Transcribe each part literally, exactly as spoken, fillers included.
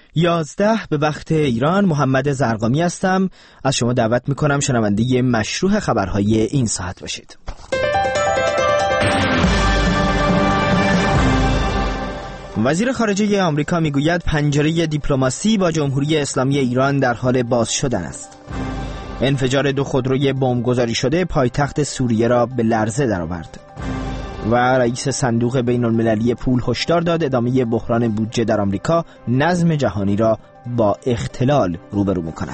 یازده به وقت ایران. محمد زرقامی هستم. از شما دعوت میکنم شنونده مشروع خبرهای این ساعت باشید. وزیر خارجه آمریکا میگوید پنجره دیپلماسی با جمهوری اسلامی ایران در حال باز شدن است. انفجار دو خودروی بمبگذاری شده پایتخت سوریه را به لرزه درآورد. و رئیس صندوق بین المللی پول هشدار داد ادامه بحران بودجه در آمریکا نظم جهانی را با اختلال روبرو می‌کند.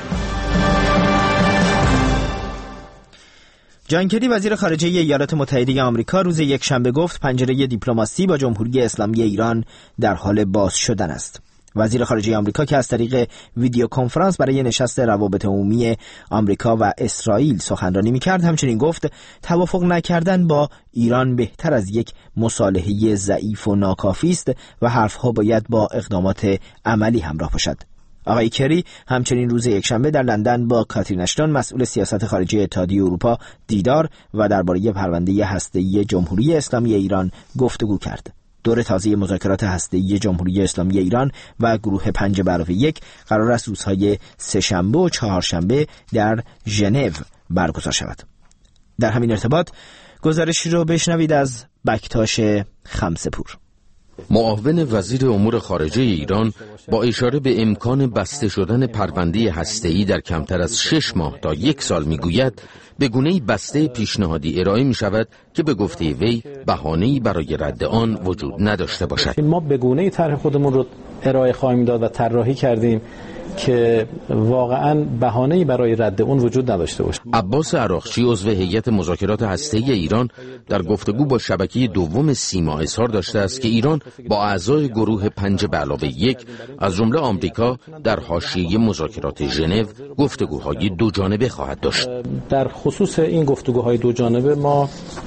جان کری وزیر خارجه ایالات متحده آمریکا روز یکشنبه گفت پنجره دیپلماسی با جمهوری اسلامی ایران در حال باز شدن است. وزیر خارجه آمریکا که از طریق ویدیو کنفرانس برای نشست روابط عمومی آمریکا و اسرائیل سخنرانی می‌کرد همچنین گفت توافق نکردن با ایران بهتر از یک مصالحه ضعیف و ناکافی است و حرف‌ها باید با اقدامات عملی همراه باشد. آقای کری همچنین روز یکشنبه در لندن با کاترین اشتون مسئول سیاست خارجی اتحادیه اروپا دیدار و درباره پرونده هسته‌ای جمهوری اسلامی ایران گفتگو کرد. دور تازه مذاکرات هسته‌ای جمهوری اسلامی ایران و گروه پنج به علاوه یک قرار است روزهای سه‌شنبه و چهارشنبه در ژنو برگزار شود. در همین ارتباط گزارشی رو بشنوید از بکتاش خمسه‌پور. معاون وزیر امور خارجه ایران با اشاره به امکان بسته شدن پرونده هسته‌ای در کمتر از شش ماه تا یک سال میگوید به گونه‌ای بسته پیشنهادی ارائه می شود که به گفته وی بهانه‌ای برای رد آن وجود نداشته باشد. ما به گونه‌ای طرح خودمون رو ارائه خواهیم داد و طراحی کردیم که واقعاً بهانه‌ای برای رد اون وجود نداشته باشه. عباس عراقچی عضو هیئت مذاکرات هسته‌ای ایران در گفتگو با شبکه دوم سیما اظهار داشته است که ایران با اعضای گروه پنج به علاوه یک از جمله آمریکا در حاشیه مذاکرات ژنو گفتگوهای دو جانبه خواهد داشت. در خصوص این گفتگوهای دو جانبه ما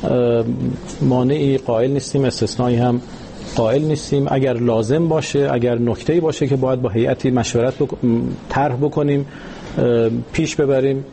مانعی قائل نیستیم، استثنایی هم قائل نیستیم. اگر لازم باشه، اگر نکته‌ای باشه که باید با هیئتی مشورت بک... طرح بکنیم، پیش ببریم،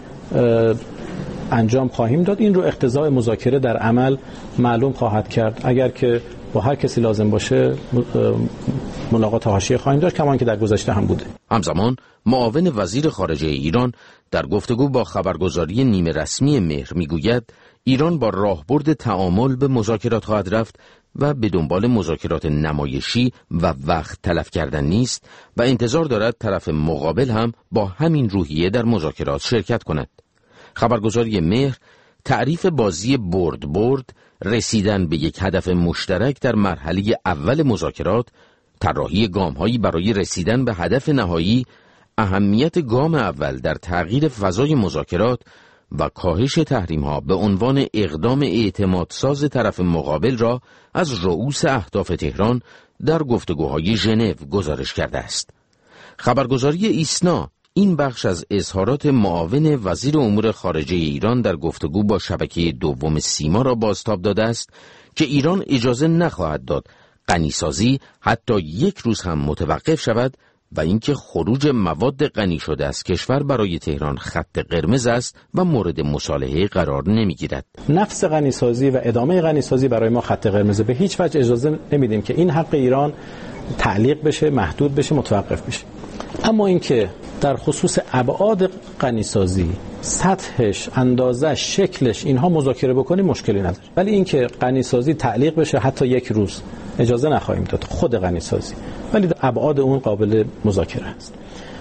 انجام خواهیم داد. این رو اقتضای مذاکره در عمل معلوم خواهد کرد. اگر که با هر کسی لازم باشه ملاقات حاشیه خواهیم داشت، کمان که در گذشته هم بوده. همزمان معاون وزیر خارجه ایران در گفتگو با خبرگزاری نیمه رسمی مهر میگوید ایران با راهبرد تعامل به مذاکرات خواهد رفت و به دنبال مذاکرات نمایشی و وقت تلف کردن نیست و انتظار دارد طرف مقابل هم با همین روحیه در مذاکرات شرکت کند. خبرگزاری مهر تعریف بازی برد برد، رسیدن به یک هدف مشترک در مرحله اول مذاکرات، طراحی گام‌هایی برای رسیدن به هدف نهایی، اهمیت گام اول در تغییر فضای مذاکرات و کاهش تحریم‌ها به عنوان اقدام اعتمادساز طرف مقابل را از رؤوس اهداف تهران در گفتگوهای ژنو گزارش کرده است. خبرگزاری ایسنا این بخش از اظهارات معاون وزیر امور خارجه ایران در گفتگو با شبکه دوم سیما را بازتاب داده است که ایران اجازه نخواهد داد غنیسازی حتی یک روز هم متوقف شود و اینکه خروج مواد غنی شده از کشور برای تهران خط قرمز است و مورد مصالحه قرار نمیگیرد. نفس غنیسازی و ادامه غنیسازی برای ما خط قرمز، به هیچ وجه اجازه نمیدیم که این حق ایران تعلیق بشه، محدود بشه، متوقف بشه. اما اینکه در خصوص ابعاد غنیسازی، سطحش، اندازش، شکلش اینها مذاکره بکنیم مشکلی نداره، ولی اینکه غنیسازی تعلیق بشه حتی یک روز اجازه نخواهیم داد، خود غنیسازی، ولی ابعاد اون قابل مذاکره است.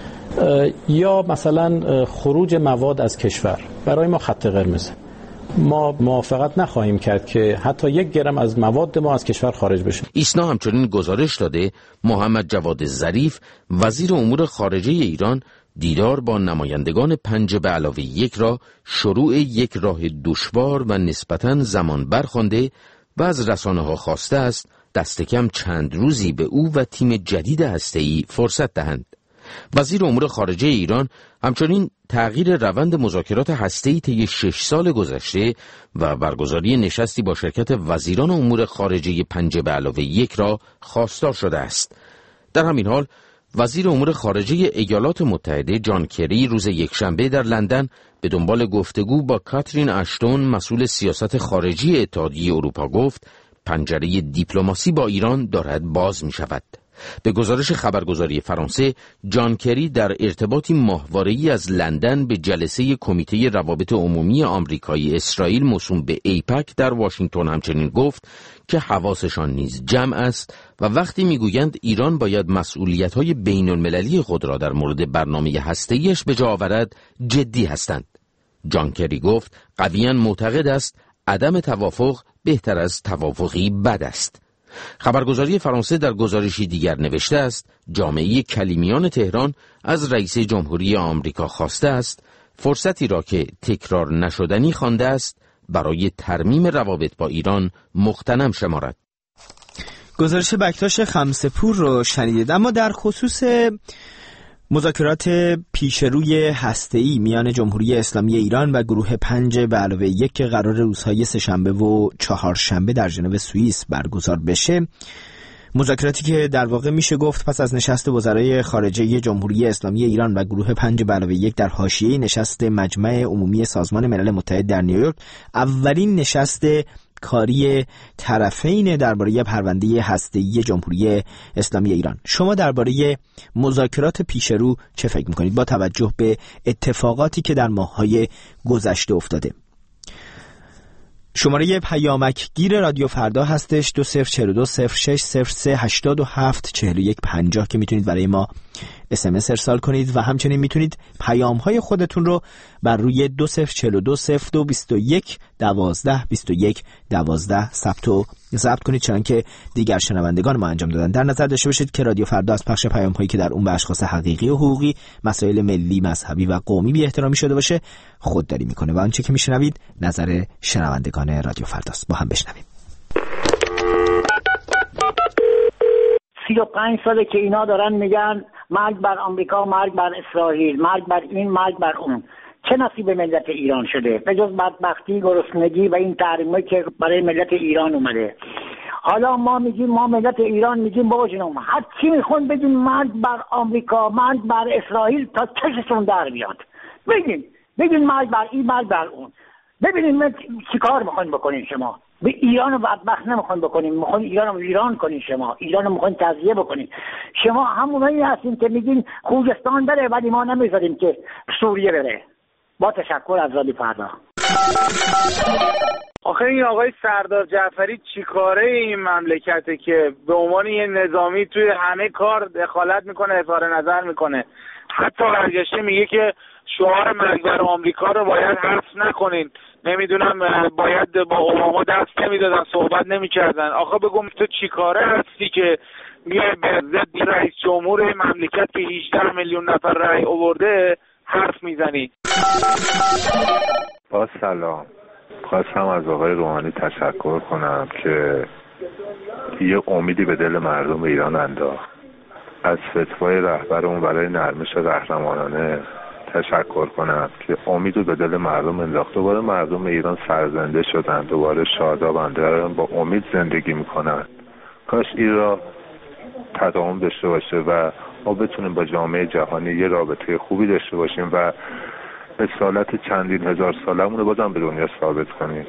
یا مثلا خروج مواد از کشور برای ما خط قرمزه. ما موافقت نخواهیم کرد که حتی یک گرم از مواد ما از کشور خارج بشه. ایسنا همچنین گزارش داده محمد جواد ظریف وزیر امور خارجه ایران دیدار با نمایندگان پنج به علاوه یک را شروع یک راه دشوار و نسبتاً زمان برخوانده و از رسانه‌ها خواسته است دست کم چند روزی به او و تیم جدید هسته‌ای فرصت دهند. وزیر امور خارجه ایران همچنین تغییر روند مذاکرات هسته‌ای طی شش سال گذشته و برگزاری نشستی با شرکت وزیران امور خارجه پنج به علاوه یک را خواستار شده است. در همین حال وزیر امور خارجه ایالات متحده جان کری روز یکشنبه در لندن به دنبال گفتگو با کاترین اشتون مسئول سیاست خارجی اتحادیه اروپا گفت پنجره دیپلماسی با ایران دارد باز می شود. به گزارش خبرگزاری فرانسه، جان کری در ارتباطی ماهواره‌ای از لندن به جلسه کمیته روابط عمومی آمریکایی اسرائیل موسوم به ایپک در واشنگتن همچنین گفت که حواسشان نیز جمع است و وقتی میگویند ایران باید مسئولیت‌های بین‌المللی خود را در مورد برنامه هسته‌ایش به جا آورد، جدی هستند. جان کری گفت قویاً معتقد است عدم توافق بهتر از توافقی بد است. خبرگزاری فرانسه در گزارشی دیگر نوشته است جامعه کلیمیان تهران از رئیس جمهوری آمریکا خواسته است فرصتی را که تکرار نشدنی خوانده است برای ترمیم روابط با ایران مغتنم شمارد. گزارش بکتاش خمسه‌پور رو شنیدید. اما در خصوص مذاکرات پیشروی هسته‌ای میان جمهوری اسلامی ایران و گروه پنج به علاوه یک که قرار روزهای سه‌شنبه و چهارشنبه در ژنو سوئیس برگزار بشه، مذاکراتی که در واقع میشه گفت پس از نشست وزرای خارجه جمهوری اسلامی ایران و گروه پنج به علاوه یک در حاشیه نشست مجمع عمومی سازمان ملل متحد در نیویورک، اولین نشست کاری طرفین درباره پرونده هسته‌ای جمهوری اسلامی ایران. شما درباره مذاکرات پیشرو چه فکر می‌کنید با توجه به اتفاقاتی که در ماه‌های گذشته افتاده؟ شماره پیامک گیر رادیو فردا هستش دو صفر چهار دو صفر شش صفر سه هشت هفت چهار یک پنجاه که میتونید برای ما اس ام اس ارسال کنید و همچنین میتونید پیام‌های خودتون رو بر روی دو صفر چهار دو صفر دو بیست و یک دوازده بیست و یک دوازده ثبت و ضبط کنید چنانکه دیگر شنوندگان ما انجام دادن. در نظر داشته باشید که رادیو فردا از پخش پیام‌هایی که در اون به اشخاص حقیقی و حقوقی، مسائل ملی، مذهبی و قومی بی احترامی شده باشه خودداری میکنه و آنچه که میشنوید نظر شنوندگان رادیو فرداست. با هم بشنویم. سی و پنج ساله که اینا دارن میگن مرگ بر آمریکا، مرگ بر اسرائیل، مرگ بر این، مرگ بر اون. چه نصیب ملت ایران شده به جز بدبختی، گرسنگی و این تحریمایی که برای ملت ایران اومده؟ حالا ما میگیم، ما ملت ایران میگیم بابا جنوم هر چی میخون بگیم مرگ بر آمریکا، مرگ بر اسرائیل تا چشتون در بیاد. بگین بگین مرگ بر این، مرگ بر اون. ببینید من چیکار میخواین بکنین شما؟ به ایران رو بدبخت نمیخواین بکنین، میخواین ایران رو ویران کنین. شما ایران رو میخواین تضییع بکنین. شما همونایی هستین که میگین خوزستان بره ولی ما نمیذاریم که سوریه بره. با تشکر از رادیو فردا. آخه این آقای سردار جعفری چیکاره این مملکته که به عنوان یه نظامی توی همه کار دخالت میکنه، اظهار نظر میکنه. حتی برگشته میگه که شعار مرگ بر آمریکا رو باید حذف نکنین، نمیدونم باید با اوباما دست نمیدادن، صحبت نمیکردن. آخه بگم تو چیکاره هستی که میای به ضد رئیس جمهور مملکت که هجده میلیون نفر رأی آورده حرف میزنی؟ با سلام، خواستم از آقای روحانی تشکر کنم که یه امیدی به دل مردم ایران انداخت. از فتوای رهبرمون برای نرمش قهرمانانه تشکر کنم که امیدو به دل مردم انداخت. دوباره مردم ایران سرزنده شدن، دوباره شادابند، دارن با امید زندگی میکنن. کاش این را تداوم داشته باشه و ما بتونیم با جامعه جهانی یه رابطه خوبی داشته باشیم و اصالت چندین هزار سالمون رو بازم به دنیا ثابت کنیم.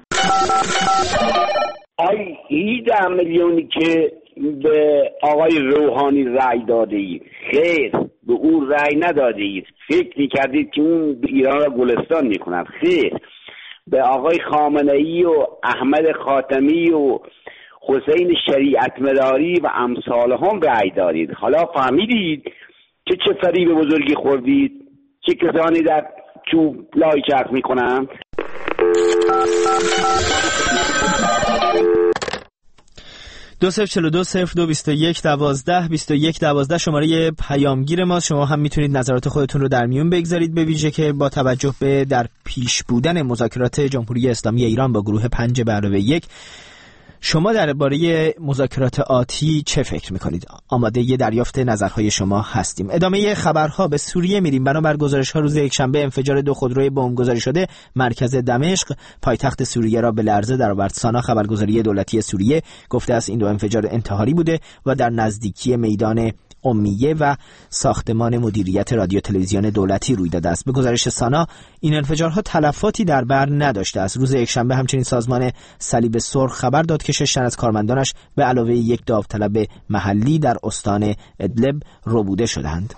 آی هجده میلیونی که به آقای روحانی رأی داده اید، خیر به اون رأی نداده اید. فکر میکردید که اون ایران را گلستان میکنند. خیر به آقای خامنه ای و احمد خاتمی و حسین شریعت مداری و امثال هم رأی دادید. حالا فهمیدید که چه فریب بزرگی خوردید، چه کسانی در چوب لای چرخ میکنند. دو صفر چلو دو صفر دو بیست و یک دوازده بیست و یک دوازده شماره پیامگیر ماست. شما هم میتونید نظرات خودتون رو در میون بگذارید، به ویژه که با توجه به در پیش بودن مذاکرات جمهوری اسلامی ایران با گروه پنج به علاوه یک، شما درباره مذاکرات آتی چه فکر میکنید؟ آماده ی دریافت نظرهای شما هستیم. ادامه خبرها به سوریه میریم. بنابر گزارش‌ها روز یکشنبه انفجار دو خودروی بمبگذاری شده مرکز دمشق پایتخت سوریه را به لرزه درآورد. سانا خبرگزاری دولتی سوریه گفته است این دو انفجار انتحاری بوده و در نزدیکی میدان امیه و ساختمان مدیریت رادیو تلویزیون دولتی روی داده است. به گزارش سانا این انفجارها تلفاتی در بر نداشته است. روز یکشنبه همچنین سازمان صلیب سرخ خبر داد که شش تن از کارمندانش به علاوه یک داوطلب محلی در استان ادلب ربوده شدند.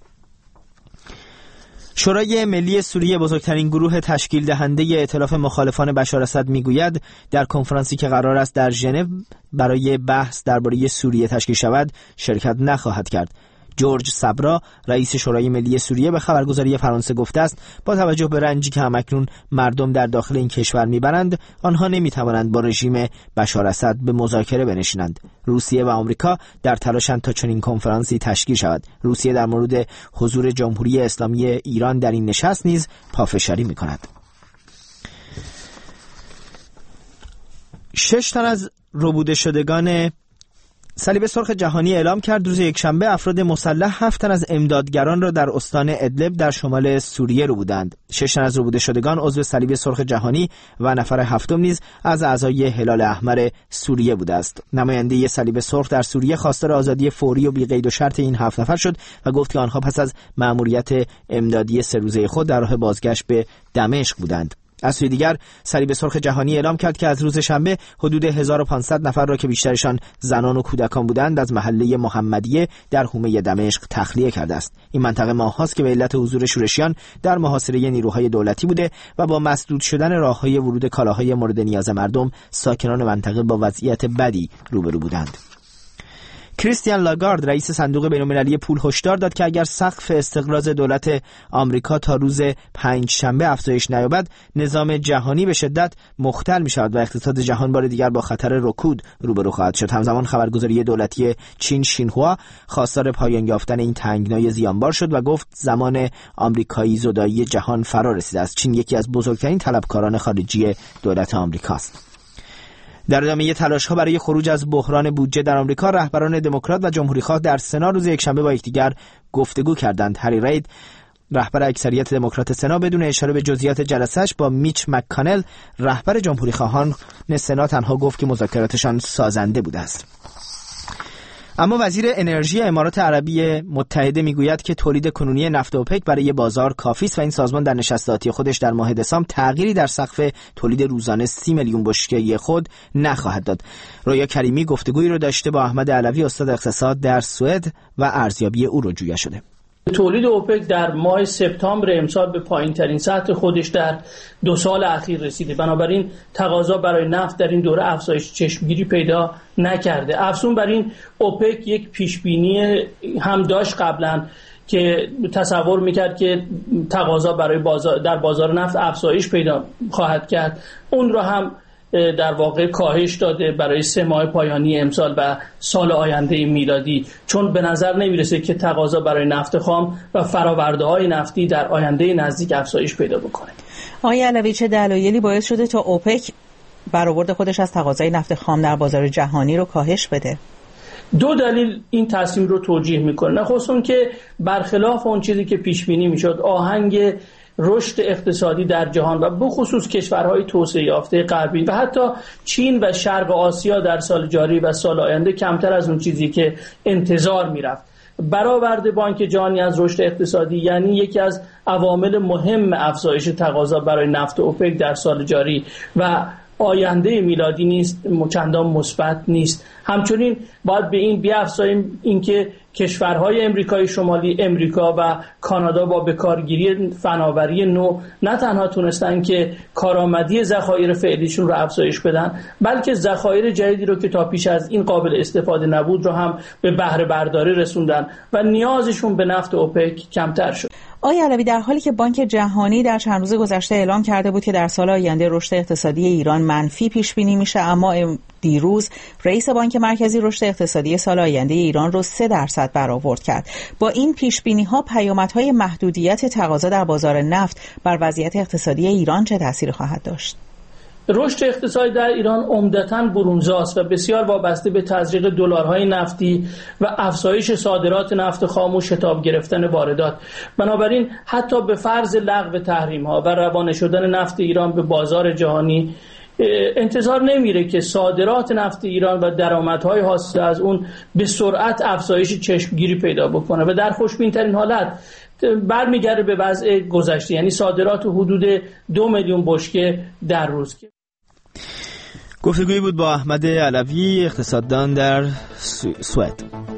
شورای ملی سوریه، بزرگترین گروه تشکیل دهنده ائتلاف مخالفان بشار اسد، میگوید در کنفرانسی که قرار است در ژنو برای بحث درباره سوریه تشکیل شود شرکت نخواهد کرد. جورج صبرا، رئیس شورای ملی سوریه، به خبرگزاری فرانسه گفته است با توجه به رنجی که همکنون مردم در داخل این کشور میبرند، آنها نمیتوانند با رژیم بشار اسد به مذاکره بنشینند. روسیه و آمریکا در تلاشند تا چنین کنفرانسی تشکیل شود. روسیه در مورد حضور جمهوری اسلامی ایران در این نشست نیز پافشاری میکند. شش تن از ربوده شدگان صلیب سرخ جهانی اعلام کرد روز یکشنبه افراد مسلح هفت تن از امدادگران را در استان ادلب در شمال سوریه رو بودند. شش تن از ربوده شدگان عضو صلیب سرخ جهانی و نفر هفتم نیز از اعضای هلال احمر سوریه بوده است. نماینده صلیب سرخ در سوریه خواستار آزادی فوری و بی قید و شرط این هفت نفر شد و گفت که آنها پس از مأموریت امدادی سه روزه خود در راه بازگشت به دمشق بودند. از سوی دیگر صلیب سرخ جهانی اعلام کرد که از روز شنبه حدود هزار و پانصد نفر را که بیشترشان زنان و کودکان بودند از محله محمدیه در حومه دمشق تخلیه کرده است. این منطقه ماه‌هاست که به علت حضور شورشیان در محاصره نیروهای دولتی بوده و با مسدود شدن راه‌های ورود کالاهای مورد نیاز مردم ساکنان منطقه با وضعیت بدی روبرو بودند. کریستیان لاگارد، رئیس صندوق بین‌المللی پول، هشدار داد که اگر سقف استقراض دولت آمریکا تا روز پنج شنبه افزایش نیابد، نظام جهانی به شدت مختل می‌شود و اقتصاد جهان بار دیگر با خطر رکود روبرو خواهد شد. همزمان خبرگزاری دولتی چین شینهوا خواستار پایان یافتن این تنگنای زیانبار شد و گفت زمان آمریکایی زدایی جهان فرا رسیده است. چین یکی از بزرگترین طلبکاران خارجی دولت آمریکاست. در ادامه تلاش‌ها برای خروج از بحران بودجه در آمریکا، رهبران دموکرات و جمهوری‌خواه در سنا روز یکشنبه با یکدیگر گفتگو کردند. هری رید، رهبر اکثریت دموکرات سنا، بدون اشاره به جزئیات جلسه‌اش با میچ مک‌کانل، رهبر جمهوری‌خواهان سنا، تنها گفت که مذاکراتشان سازنده بوده است. اما وزیر انرژی امارات عربی متحده میگوید که تولید کنونی نفت اوپک برای بازار کافی است و این سازمان در نشست ذاتی خودش در ماه دسامبر تغییری در سقف تولید روزانه سی میلیون بشکه خود نخواهد داد. رویا کریمی گفتگویی رو داشته با احمد علوی، استاد اقتصاد در سوئد، و ارزیابی او رو جویا شده. تولید اوپک در ماه سپتامبر امسال به پایین‌ترین سطح خودش در دو سال اخیر رسیده. بنابراین تقاضا برای نفت در این دوره افزایش چشمگیری پیدا نکرده. افزون بر این، اوپک یک پیشبینی هم داشت قبلا که تصور میکرد که تقاضا برای بازار در بازار نفت افزایش پیدا خواهد کرد. اون رو هم در واقع کاهش داده برای سه ماه پایانی امسال و سال آینده میلادی، چون به نظر نمیرسه که تقاضا برای نفت خام و فرآورده‌های نفتی در آینده نزدیک افزایش پیدا بکنه. آقای علوی، چه دلایلی باعث شده تا اوپک برآورد خودش از تقاضای نفت خام در بازار جهانی رو کاهش بده؟ دو دلیل این تصمیم رو توجیه میکنه. نخست اون که برخلاف اون چیزی که پیش بینی میشد، آهنگ رشد اقتصادی در جهان و بخصوص کشورهای توسعه یافته غربی و حتی چین و شرق آسیا در سال جاری و سال آینده کمتر از اون چیزی که انتظار میرفت. برآورد بانک جهانی از رشد اقتصادی یعنی یکی از عوامل مهم افزایش تقاضا برای نفت اوپک در سال جاری و آینده میلادی نیست، چندان مثبت نیست. همچنین باید به این بیافزاییم اینکه کشورهای امریکای شمالی، امریکا و کانادا با بکارگیری فناوری نو نه تنها تونستن که کارآمدی ذخایر فعلیشون رو افزایش بدن، بلکه ذخایر جدیدی رو که تا پیش از این قابل استفاده نبود رو هم به بهره برداری رسوندن و نیازشون به نفت اوپک کمتر شد. آقای علوی، در حالی که بانک جهانی در چند روز گذشته اعلام کرده بود که در سال آینده رشد اقتصادی ایران منفی پیش بینی میشه، اما دیروز رئیس بانک مرکزی رشد اقتصادی سال آینده ایران رو سه درصد برآورد کرد. با این پیش بینی ها پیامدهای محدودیت تقاضا در بازار نفت بر وضعیت اقتصادی ایران چه تأثیری خواهد داشت؟ رشد اقتصادی در ایران عمدتاً برونزاست و بسیار وابسته به تزریق دلارهای نفتی و افزایش صادرات نفت خام و شتاب گرفتن واردات. بنابراین حتی به فرض لغو تحریم‌ها و روانه شدن نفت ایران به بازار جهانی، انتظار نمیره که صادرات نفت ایران و درآمدهای حاصل از اون به سرعت افزایش چشمگیری پیدا بکنه و در خوشبین‌ترین حالت برمیگرده به وضع گذشته، یعنی صادرات حدود دو میلیون بشکه در روز. گفتگویی بود با احمد علوی، اقتصاددان در سوئد.